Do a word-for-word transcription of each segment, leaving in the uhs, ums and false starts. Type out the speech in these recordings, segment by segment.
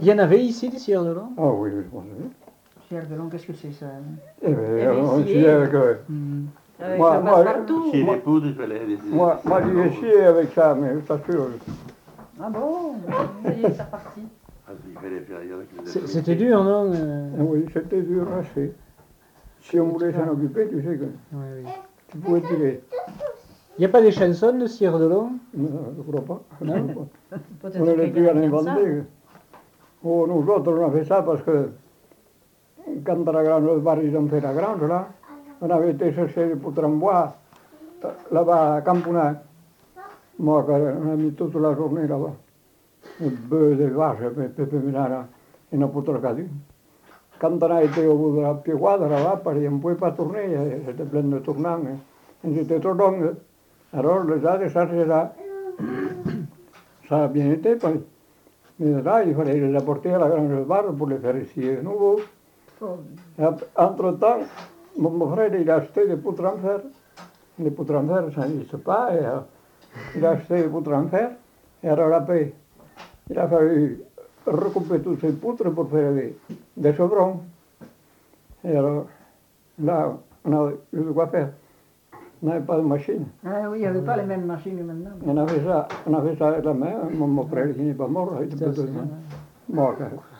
Il y en avait ici des cires de long? Ah oui, je pense. Cires de long, qu'est-ce que c'est ça? Eh bien, Eh bien, on scier. scie avec... euh, Hmm. Avec Moi- le moi, passe-partout. Chez Moi- les poudres, il fallait des. Moi, moi j'ai scié avec ça, mais ça sûr. Ah bon? Ça y est, c'est reparti. Ah, il fallait faire. Il y en a qui faisaient C'est- ça. C'était dur, non? euh, Ah oui, c'était dur à faire. Si on voulait s'en occuper, tu sais que ouais, oui. tu pouvais tirer. Il n'y a pas des chansons de cire de long? Non, je crois pas. Non. Je crois pas. Peut-être On aurait pu quelqu'un en qui aime ça. inventer. Oh, nous autres, on a fait ça parce que quand à la grange, le bar, ils ont fait la grange, là, on avait été chercher des poutres en bois, là-bas à Camponac. Moi, on a mis toute la journée là-bas. Des bœufs, des vaches, des pépés, là, et nos poutres cadues. Quand on a été au bout de la piquade, là-bas, parce qu'on ne pouvait pas tourner, c'était plein de tournants, hein. C'était trop long. Alors, les a déchargés là. Ça a bien été, pues. Mais là, il fallait les apporter à la grange de bar pour les faire scier de nouveau. Et entre-temps, mon frère, il a acheté des poutres en fer. Les poutres en fer, ça n'existe pas. Et, euh, il a acheté des poutres en fer. Et alors après, il a fallu recouper toutes ces poutres pour faire des, des chevrons. Et alors, là, on avait eu de quoi faire. On n'avait pas de machine. Ah oui, il n'y avait pas les mêmes machines que maintenant. On a fait ça, on a fait ça avec la main. Mon, mon frère, qui n'est pas mort, il Ça, était c'est- peut-être mort.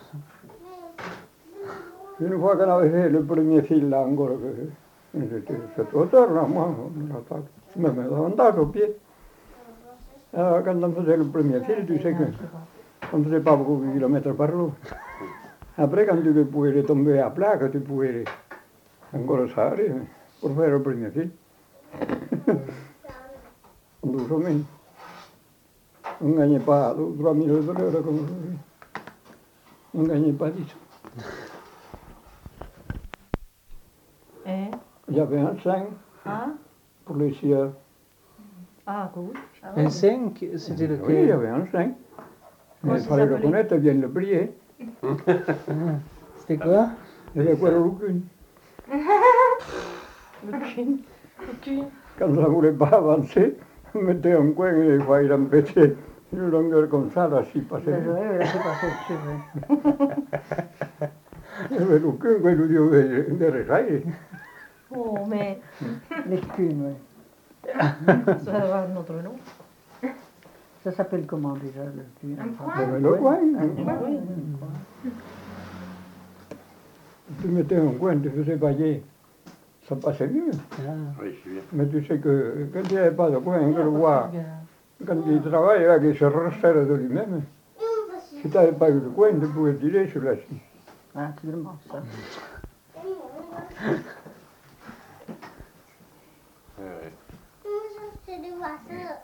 Une fois qu'on avait fait le premier fil, là, encore, que j'étais cette hauteur, là, moi, on a pas, même davantage au pied. Alors, quand on faisait le premier fil, tu sais qu'on ne faisait pas beaucoup de kilomètres par jour. Après, quand tu pouvais les tomber à plat, que tu pouvais les- encore ça arrive, pour faire le premier fil. Doucement. On ne gagnait pas trois mille dollars comme aujourd'hui. On ne gagnait pas dix. Et Il y avait un cinq hein? pour les scieurs. Ah, cool. Ah, Un ouais. cinq, c'était Oui, il y lequel? avait un cinq. Comment Mais il ça fallait le s'appelait? connaître, bien le plier. Ah, c'était quoi? Il y avait quoi aucune. Aucune. Aucune. Quand ça ne voulait pas avancer, on mettait un coin et des fois il empêchait une longueur comme ça, là, s'il passait. Ouais, là, c'est passé dessus, ouais. Il y avait aucun, quello di de sai. Oh, mais L'écume, oui. ça va avoir notre nom. Ça s'appelle comment déjà, l'écume? Un coin. Il y avait le coin. Oui. Tu mettais un coin, tu faisais bailler. Ça passait mieux. Ah. Oui, je suis bien. Mais tu sais que quand il n'y avait pas de coin, que le bois, quand il travaillait, là, qu'il se resserre de lui-même, si tu n'avais pas eu de coin, tu pouvais tirer sur la scie. Ah, tu demandes ça. Ouais, ouais. C'est du wasser.